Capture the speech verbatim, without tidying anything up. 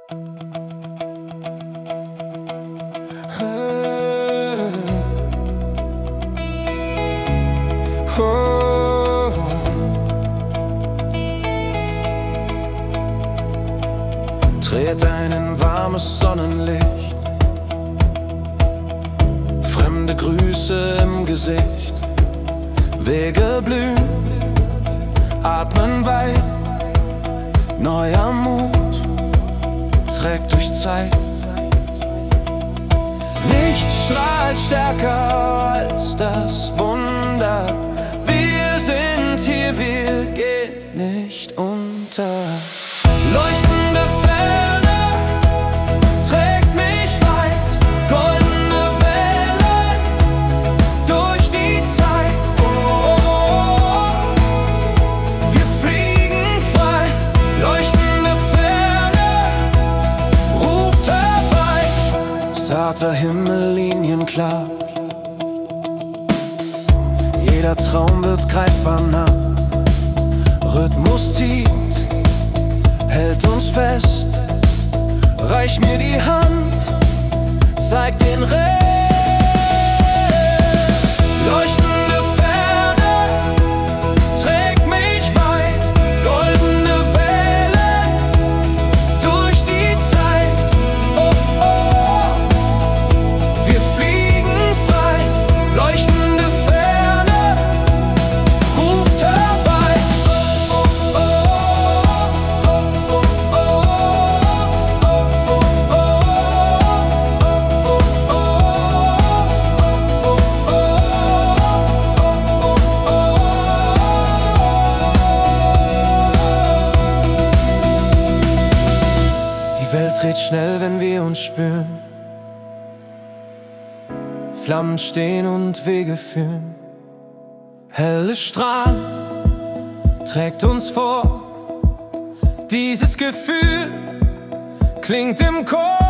Oh. Tritt ein in warmes Sonnenlicht, fremde Grüße im Gesicht, Wege blühen, atmen weit, neuer Mut trägt durch Zeit. Nichts strahlt stärker als das Wunder. Wir sind hier, wir gehen nicht unter. Leuchtende Ferne trägt mich weit, goldene Wellen durch die Zeit. Oh, oh, oh. Wir fliegen frei, leuchtende Ferne ruft herbei. Zarter Himmel, linienklar, jeder Traum wird greifbar nah. Rhythmus zieht, hält uns fest. Reich mir die Hand, zeig den Rest. Leuchtende Ferne trägt mich weit, goldene Wellen durch die Zeit. Oh, oh, wir fliegen frei, leuchtende Ferne ruft herbei. Oh, oh, oh, oh, oh, die Welt dreht schnell, wenn wir uns spüren. Flammen stehen und Wege führen. Helle Strahlen trägt uns vor. Dieses Gefühl klingt im Chor.